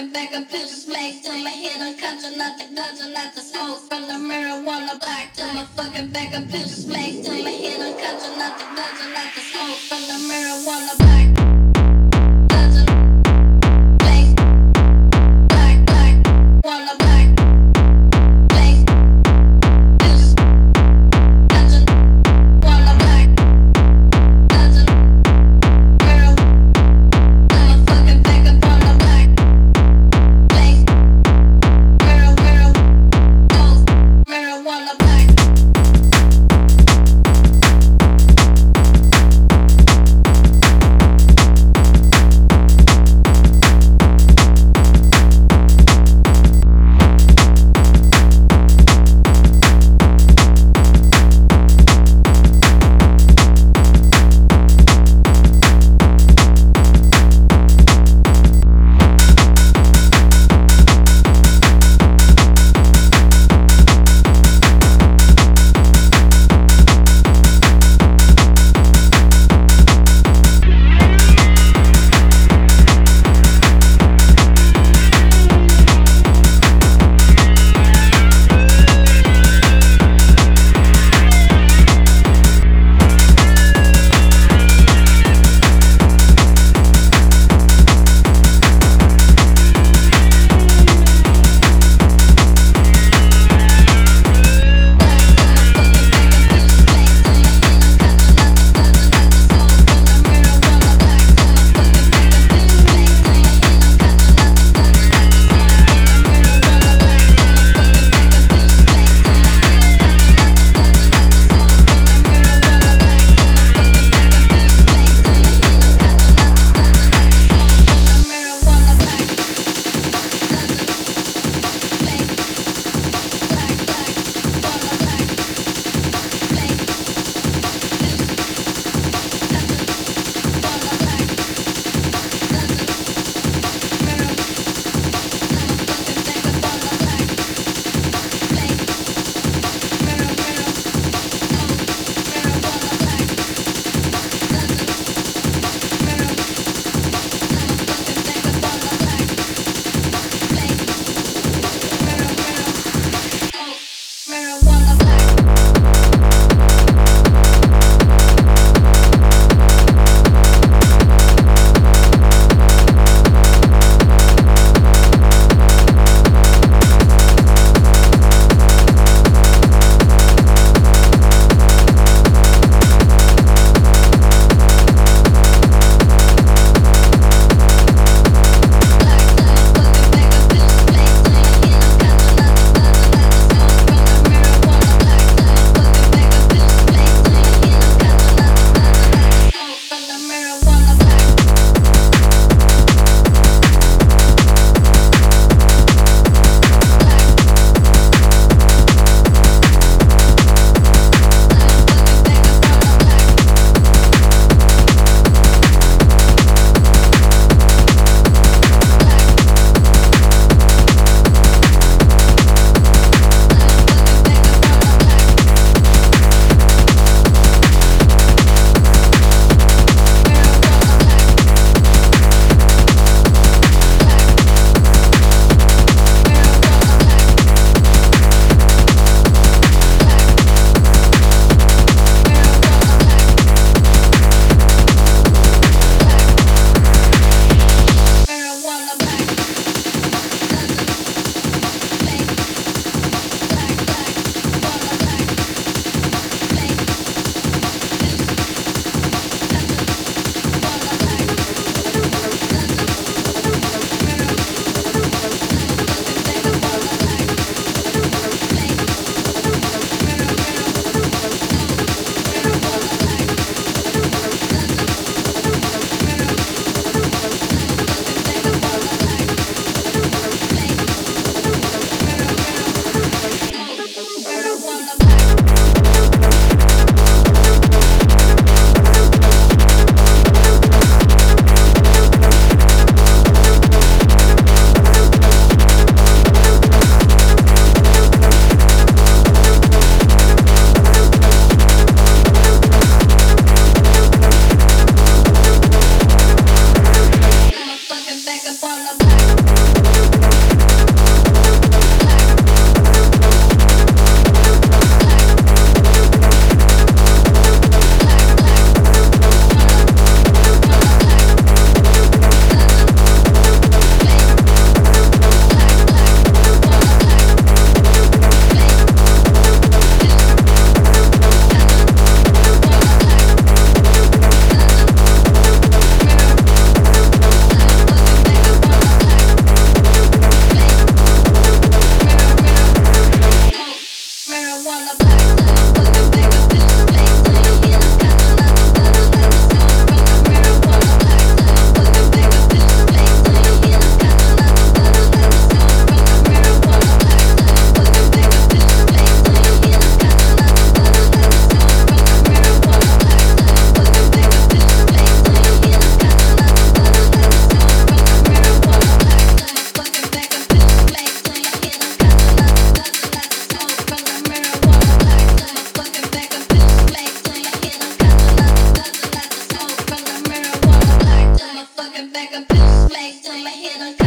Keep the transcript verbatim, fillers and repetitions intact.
motherfucking bag of pills smack till my head unconscious, not the ganja, not the smoke from the marijuana black till my fucking bag of pills smack till my head unconscious, not the ganja, not the smoke from the marijuana black. Ganja, black, black, black, wanna black, black, pills, ganja, wanna black, ganja, marijuana, motherfucking bag of wanna black, black, marijuana, marijuana black. Back up on the back. back, a bitch smack to my head.